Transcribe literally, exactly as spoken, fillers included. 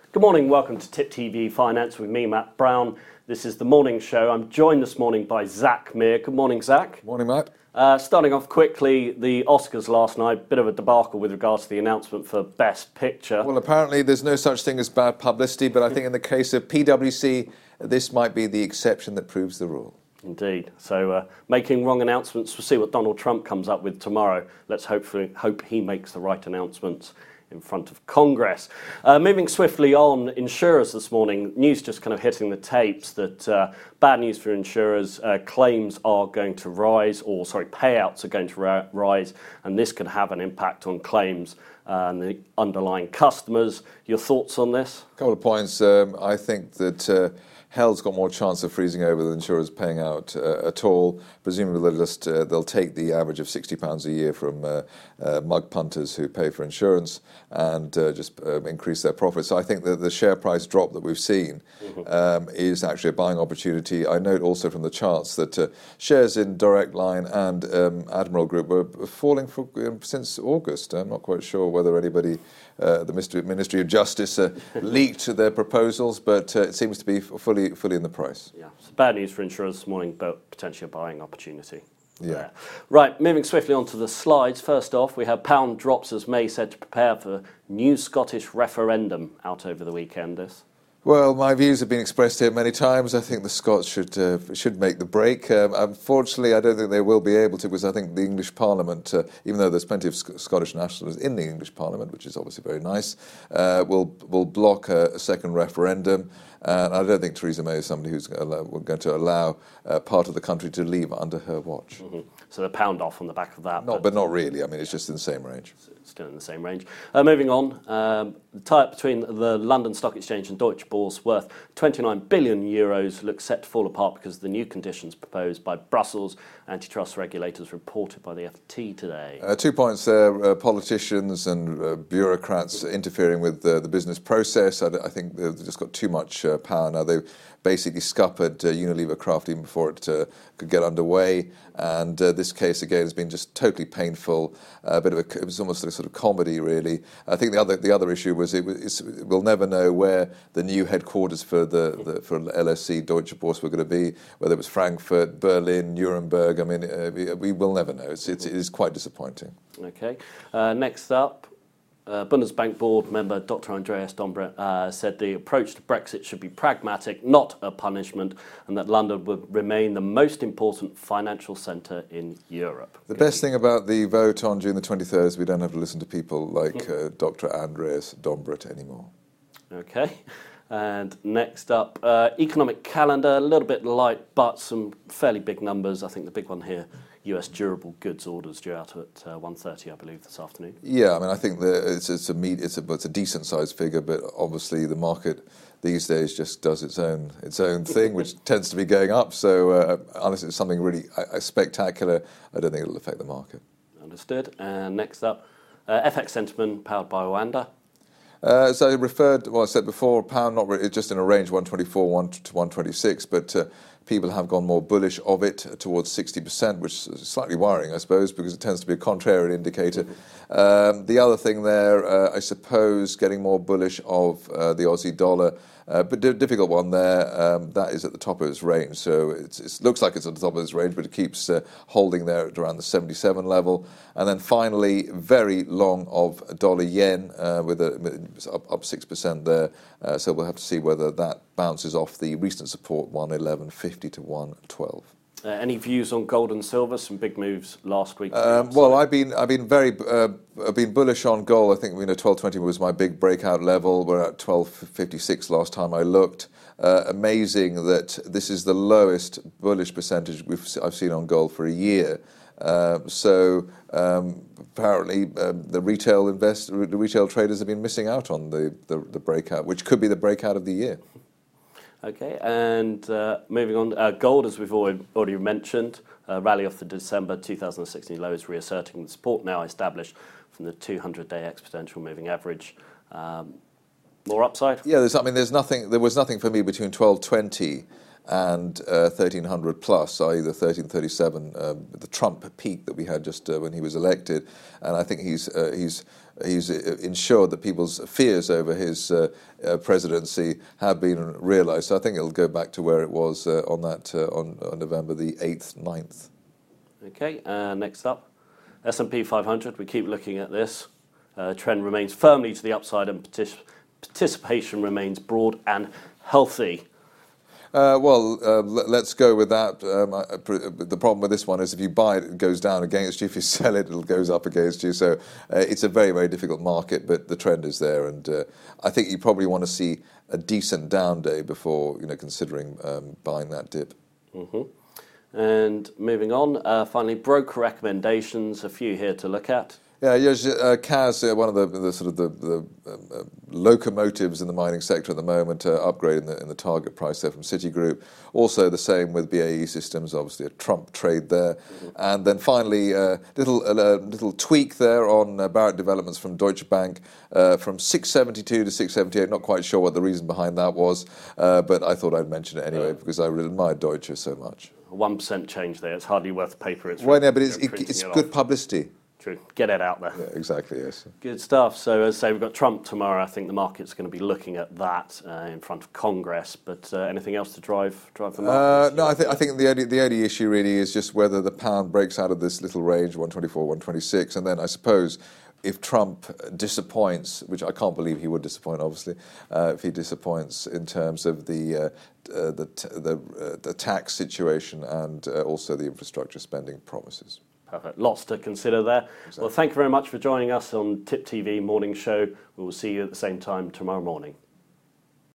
Good morning, welcome to Tip T V Finance with me, Matt Brown. This is the morning show. I'm joined this morning by Zach Meir. Good morning, Zach. Morning, Matt. Uh, starting off quickly, the Oscars last night, bit of a debacle with regards to the announcement for Best Picture. Well, apparently there's no such thing as bad publicity, but I think in the case of P W C, this might be the exception that proves the rule. Indeed. So, uh, making wrong announcements. We'll see what Donald Trump comes up with tomorrow. Let's hopefully hope he makes the right announcements in front of Congress. Uh, moving swiftly on, insurers this morning, news just kind of hitting the tapes that uh, bad news for insurers, uh, claims are going to rise, or sorry, payouts are going to ri- rise, and this could have an impact on claims uh, and the underlying customers. Your thoughts on this? A couple of points. Um, I think that uh, Hell's got more chance of freezing over than insurers paying out uh, at all. Presumably they'll just uh, they'll take the average of sixty pounds a year from uh, uh, mug punters who pay for insurance and uh, just uh, increase their profits. So I think that the share price drop that we've seen mm-hmm. um, is actually a buying opportunity. I note also from the charts that uh, shares in Direct Line and um, Admiral Group were falling for, um, since August. I'm not quite sure whether anybody, uh, the Ministry of Justice, uh, leaked their proposals, but uh, it seems to be fully fully in the price. Yeah, so bad news for insurers this morning, but potentially a buying opportunity. Yeah. There. Right, moving swiftly onto the slides. First off, we have pound drops as May said to prepare for new Scottish referendum out over the weekend. This. Well, my views have been expressed here many times. I think the Scots should uh, should make the break. Um, unfortunately, I don't think they will be able to, because I think the English Parliament, uh, even though there's plenty of Sc- Scottish nationals in the English Parliament, which is obviously very nice, uh, will will block a, a second referendum. And I don't think Theresa May is somebody who's going to allow uh, part of the country to leave under her watch. Mm-hmm. So the pound off on the back of that. Not, but, but not really. I mean, it's just in the same range. Still in the same range. Uh, moving on, um, the tie-up between the London Stock Exchange and Deutsche Börse worth twenty-nine billion euros looks set to fall apart because of the new conditions proposed by Brussels antitrust regulators reported by the F T today. Uh, two points there. Uh, politicians and uh, bureaucrats interfering with uh, the business process. I, I think they've just got too much uh, power now. They've basically scuppered uh, Unilever Craft even before it uh, could get underway. And uh, this case, again, has been just totally painful. A uh, bit of a, it was almost a sort of comedy, really. I think the other the other issue was it was, we'll never know where the new headquarters for the, the for L S E Deutsche Börse were going to be, whether it was Frankfurt, Berlin, Nuremberg. I mean, uh, we, we will never know. It's, it's, it is quite disappointing. Okay. Uh, next up, Uh, Bundesbank board member Doctor Andreas Dombret uh, said the approach to Brexit should be pragmatic, not a punishment, and that London would remain the most important financial centre in Europe. The Good. best thing about the vote on June the twenty-third is we don't have to listen to people like uh, Doctor Andreas Dombret anymore. Okay. And next up, uh, economic calendar, a little bit light, but some fairly big numbers. I think the big one here, U S durable goods orders due out at uh, one thirty, I believe, this afternoon. Yeah, I mean, I think that it's, it's a med- it's a it's a decent sized figure, but obviously the market these days just does its own its own thing, which tends to be going up. So uh, unless it's something really uh, spectacular, I don't think it'll affect the market. Understood. And next up, uh, F X sentiment powered by Oanda. Uh, so I referred, well, I said before, pound not really, just in a range one twenty-four one to one twenty-six, but uh, people have gone more bullish of it towards sixty percent, which is slightly worrying, I suppose, because it tends to be a contrarian indicator. Um, the other thing there, uh, I suppose, getting more bullish of uh, the Aussie dollar, uh, but a difficult one there. Um, that is at the top of its range, so it's, it looks like it's at the top of its range, but it keeps uh, holding there at around the seventy-seven level. And then finally, very long of dollar yen uh, with a up, up six percent there. Uh, so we'll have to see whether that bounces off the recent support one eleven fifty to one twelve. Uh, any views on gold and silver? Some big moves last week. Um, well, I've been I've been very uh, I've been bullish on gold. I think you know twelve twenty was my big breakout level. We're at twelve fifty-six last time I looked. Uh, amazing that this is the lowest bullish percentage we've I've seen on gold for a year. Uh, so um, apparently um, the retail invest the retail traders have been missing out on the, the, the breakout, which could be the breakout of the year. Okay, and uh, moving on, uh, gold, as we've already, already mentioned, uh, rally off the December two thousand sixteen lows, reasserting the support now established from the two hundred day exponential moving average. Um, more upside? Yeah, there's, I mean, there's nothing. There was nothing for me between twelve twenty and uh, thirteen hundred plus, that is the thirteen thirty-seven, um, the Trump peak that we had just uh, when he was elected. And I think he's uh, he's he's ensured that people's fears over his uh, uh, presidency have been realised. So I think it'll go back to where it was uh, on that uh, on, on November the eighth, ninth. Okay, uh, next up, S and P five hundred. We keep looking at this. Uh, trend remains firmly to the upside, and partic- participation remains broad and healthy. Uh, well, uh, let's go with that. Um, I, the problem with this one is if you buy it, it goes down against you. If you sell it, it goes up against you. So uh, it's a very, very difficult market, but the trend is there. And uh, I think you probably want to see a decent down day before, you know, considering um, buying that dip. Mm-hmm. And moving on, uh, finally, broker recommendations, a few here to look at. Yeah, yes, uh, C A S, uh, one of the, the sort of the, the um, uh, locomotives in the mining sector at the moment, uh, upgrading the, in the target price there from Citigroup. Also the same with B A E Systems, obviously a Trump trade there. Mm-hmm. And then finally, uh, little uh, little tweak there on uh, Barratt Developments from Deutsche Bank, uh, from six seventy-two to six seventy-eight. Not quite sure what the reason behind that was, uh, but I thought I'd mention it anyway because I really admire Deutsche so much. one percent change there. It's hardly worth the paper it's Well, yeah, but it's, it, it's it good off. publicity. True. Get it out there. Yeah, exactly, yes. Good stuff. So, as I say, we've got Trump tomorrow. I think the market's going to be looking at that uh, in front of Congress. But uh, anything else to drive drive the market? Uh, no, I think I think the only the only issue really is just whether the pound breaks out of this little range, one twenty-four, one twenty-six, and then I suppose if Trump disappoints, which I can't believe he would disappoint, obviously, uh, if he disappoints in terms of the uh, uh, the t- the, uh, the tax situation and uh, also the infrastructure spending promises. Perfect. Lots to consider there. Exactly. Well, thank you very much for joining us on Tip T V Morning Show. We will see you at the same time tomorrow morning.